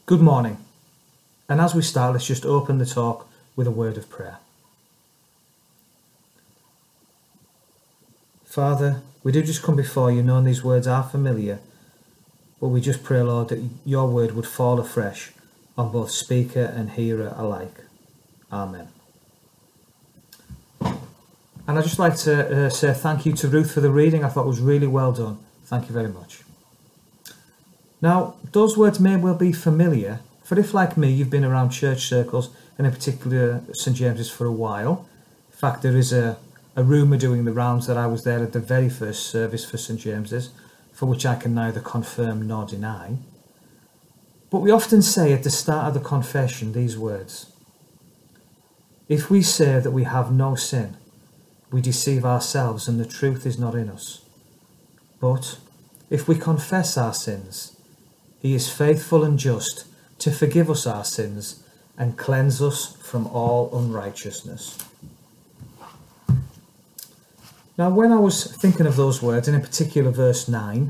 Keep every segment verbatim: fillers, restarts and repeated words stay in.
Good morning, and as we start, let's just open the talk with a word of prayer. Father, we do just come before you knowing these words are familiar, but we just pray, Lord, that your word would fall afresh on both speaker and hearer alike. Amen. And I'd just like to uh, say thank you to Ruth for the reading. I thought it was really well done. Thank you very much. Now, those words may well be familiar, for if, like me, you've been around church circles, and in particular St James's for a while. In fact, there is a, a rumour doing the rounds that I was there at the very first service for St James's, for which I can neither confirm nor deny. But we often say at the start of the confession these words: if we say that we have no sin, we deceive ourselves and the truth is not in us. But if we confess our sins, he is faithful and just to forgive us our sins and cleanse us from all unrighteousness. Now, when I was thinking of those words, and in particular verse nine,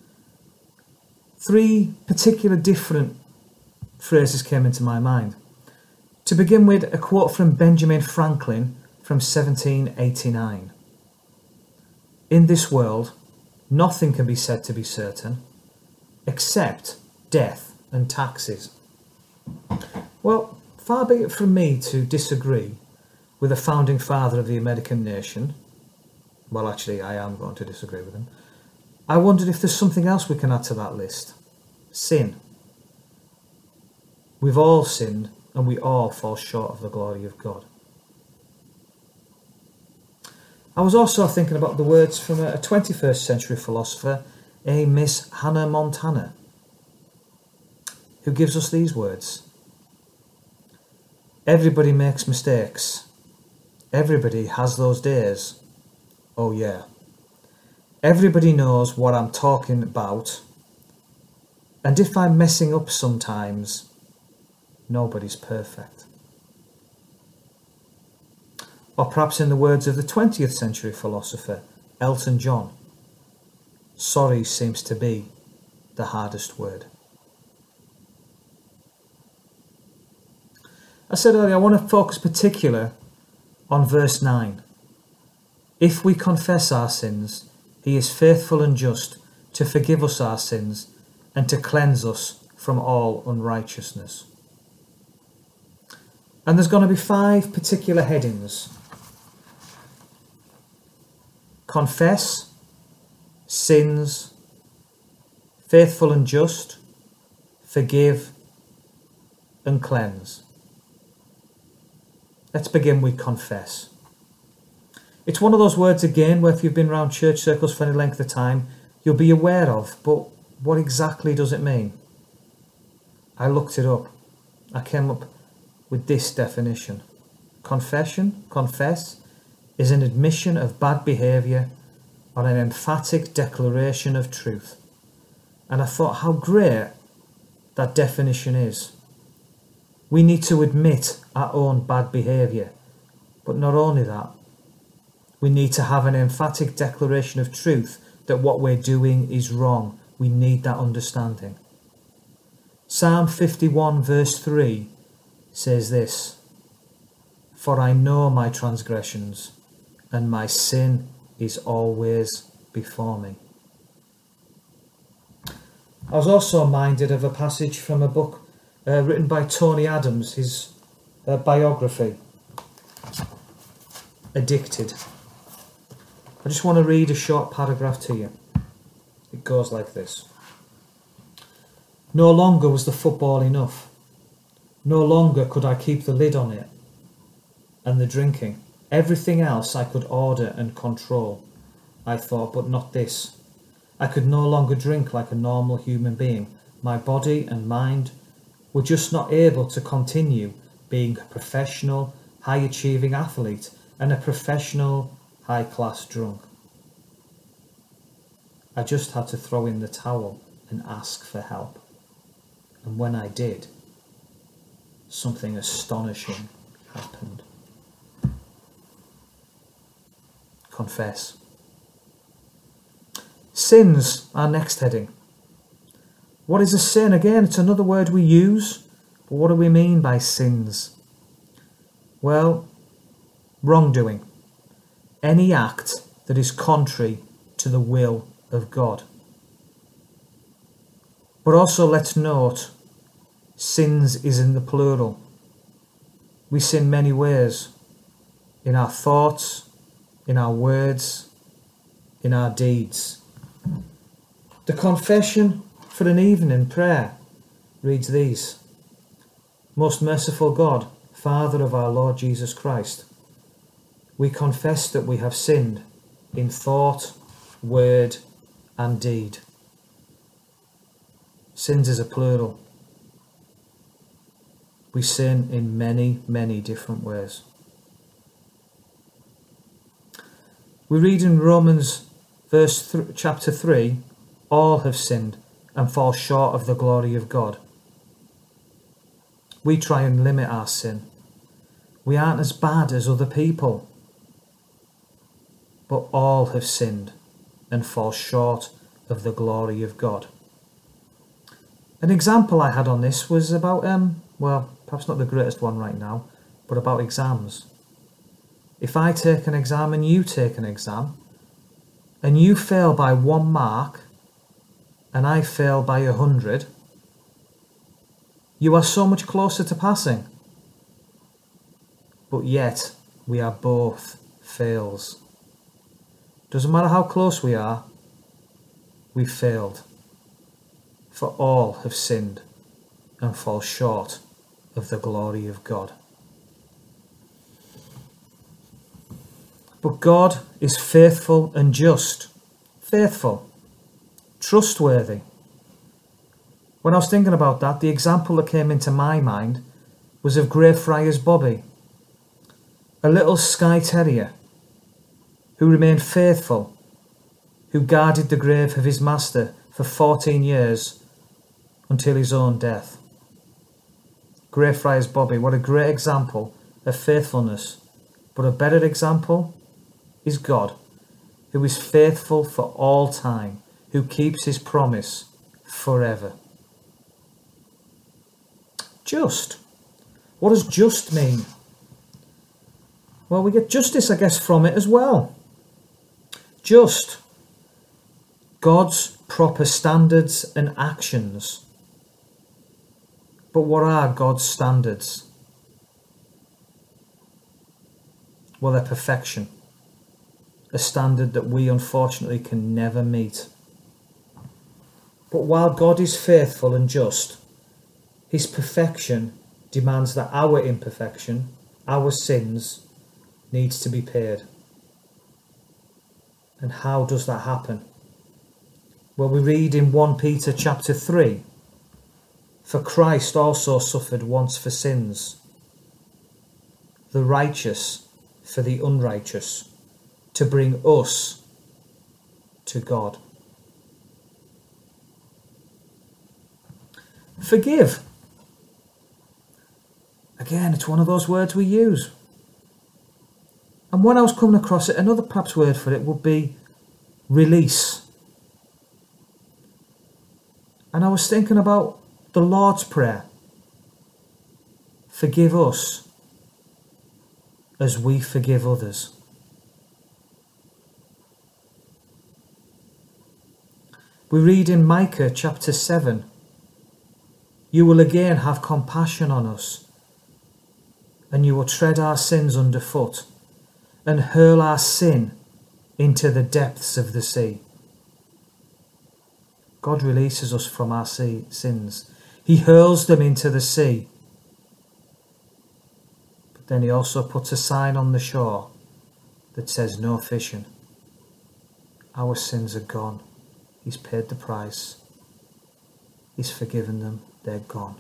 three particular different phrases came into my mind. To begin with, a quote from Benjamin Franklin from seventeen eighty-nine. In this world, nothing can be said to be certain, except death and taxes. Well, far be it from me to disagree with the founding father of the American nation. Well, actually, I am going to disagree with him. I wondered if there's something else we can add to that list. Sin. We've all sinned, and we all fall short of the glory of God. I was also thinking about the words from a twenty-first century philosopher, a Miss Hannah Montana, who gives us these words: everybody makes mistakes. Everybody has those days. Oh yeah. Everybody knows what I'm talking about. And if I'm messing up sometimes, nobody's perfect. Or perhaps in the words of the twentieth century philosopher, Elton John, sorry seems to be the hardest word. I said earlier, I want to focus particularly on verse nine. If we confess our sins, he is faithful and just to forgive us our sins and to cleanse us from all unrighteousness. And there's going to be five particular headings. Confess, sins, faithful and just, forgive, and cleanse. Let's begin with confess. It's one of those words, again, where if you've been around church circles for any length of time, you'll be aware of, but what exactly does it mean? I looked it up. I came up with this definition. Confession, confess, is an admission of bad behaviour or an emphatic declaration of truth. And I thought how great that definition is. We need to admit our own bad behaviour, but not only that, we need to have an emphatic declaration of truth that what we're doing is wrong. We need that understanding. Psalm fifty-one verse three says this: for I know my transgressions, and my sin is always before me. I was also minded of a passage from a book uh, written by Tony Adams, his uh, biography, Addicted. I just want to read a short paragraph to you. It goes like this. No longer was the football enough. No longer could I keep the lid on it. And the drinking. Everything else I could order and control. I thought, but not this. I could no longer drink like a normal human being. My body and mind were just not able to continue being a professional, high-achieving athlete and a professional, high-class drunk. I just had to throw in the towel and ask for help. And when I did, something astonishing happened. Confess. Sins, our next heading. What is a sin? Again, it's another word we use, but what do we mean by sins? Well, wrongdoing. Any act that is contrary to the will of God. But also let's note, sins is in the plural. We sin many ways. In our thoughts, in our words, in our deeds. The confession for an evening prayer reads these. Most merciful God, Father of our Lord Jesus Christ, we confess that we have sinned in thought, word, and deed. Sins is a plural. We sin in many, many different ways. We read in Romans verse th- chapter three, all have sinned and fall short of the glory of God. We try and limit our sin. We aren't as bad as other people. But all have sinned and fall short of the glory of God. An example I had on this was about, um, well, perhaps not the greatest one right now, but about exams. If I take an exam and you take an exam, and you fail by one mark, and I fail by a hundred, you are so much closer to passing. But yet, we are both fails. Doesn't matter how close we are, we failed. For all have sinned and fall short of the glory of God. But God is faithful and just. Faithful. Trustworthy. When I was thinking about that, the example that came into my mind was of Greyfriars Bobby, a little Skye Terrier who remained faithful, who guarded the grave of his master for fourteen years until his own death. Greyfriars Bobby, what a great example of faithfulness. But a better example is God, who is faithful for all time, who keeps his promise forever. Just. What does just mean? Well, we get justice, I guess, from it as well. Just. God's proper standards and actions. But what are God's standards? Well, they're perfection. A standard that we unfortunately can never meet. But while God is faithful and just, his perfection demands that our imperfection, our sins, needs to be paid. And how does that happen? Well, we read in First Peter chapter three, for Christ also suffered once for sins, the righteous for the unrighteous, to bring us to God. Forgive. Again, it's one of those words we use. And when I was coming across it, another perhaps word for it would be release. And I was thinking about the Lord's Prayer. Forgive us as we forgive others. We read in Micah chapter seven, you will again have compassion on us, and you will tread our sins underfoot, and hurl our sin into the depths of the sea. God releases us from our sea, sins. He hurls them into the sea. But then he also puts a sign on the shore that says no fishing. Our sins are gone. He's paid the price. He's forgiven them. They're gone.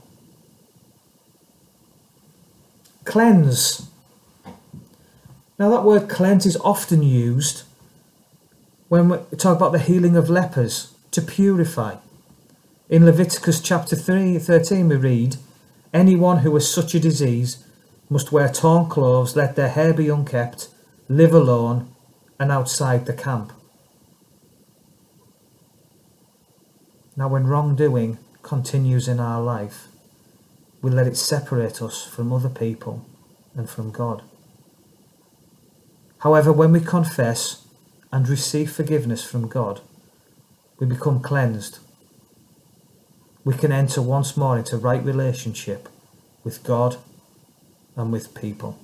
Cleanse. Now that word cleanse is often used when we talk about the healing of lepers, to purify. In Leviticus chapter three, thirteen we read, anyone who has such a disease must wear torn clothes, let their hair be unkept, live alone and outside the camp. Now when wrongdoing continues in our life, we let it separate us from other people and from God. However, when we confess and receive forgiveness from God, we become cleansed. We can enter once more into right relationship with God and with people.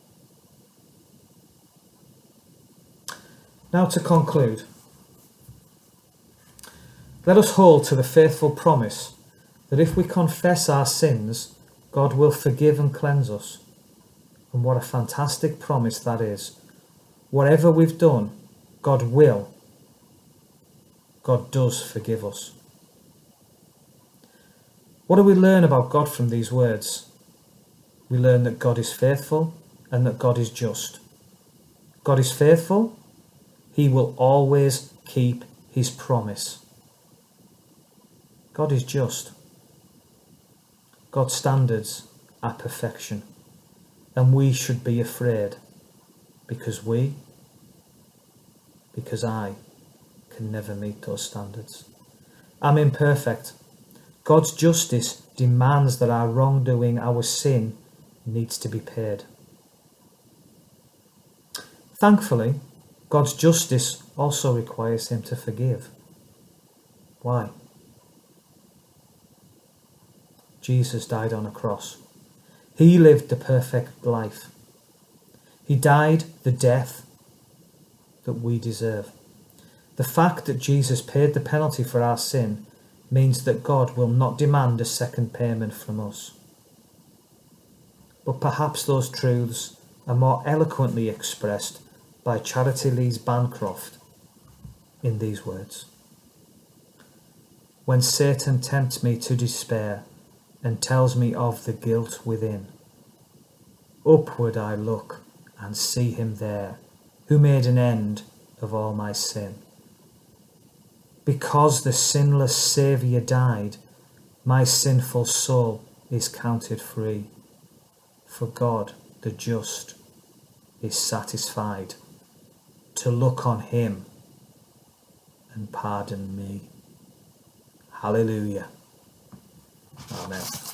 Now to conclude, let us hold to the faithful promise that if we confess our sins, God will forgive and cleanse us. And what a fantastic promise that is. Whatever we've done, God will, God does forgive us. What do we learn about God from these words? We learn that God is faithful and that God is just. God is faithful. He will always keep his promise. God is just. God's standards are perfection. And we should be afraid because we, because I, can never meet those standards. I'm imperfect. God's justice demands that our wrongdoing, our sin, needs to be paid. Thankfully, God's justice also requires him to forgive. Why? Jesus died on a cross. He lived the perfect life. He died the death that we deserve. The fact that Jesus paid the penalty for our sin means that God will not demand a second payment from us. But perhaps those truths are more eloquently expressed by Charity Lees Bancroft in these words. When Satan tempts me to despair and tells me of the guilt within, upward I look and see him there, who made an end of all my sin. Because the sinless Saviour died, my sinful soul is counted free. For God, the just, is satisfied to look on him and pardon me. Hallelujah. Amen.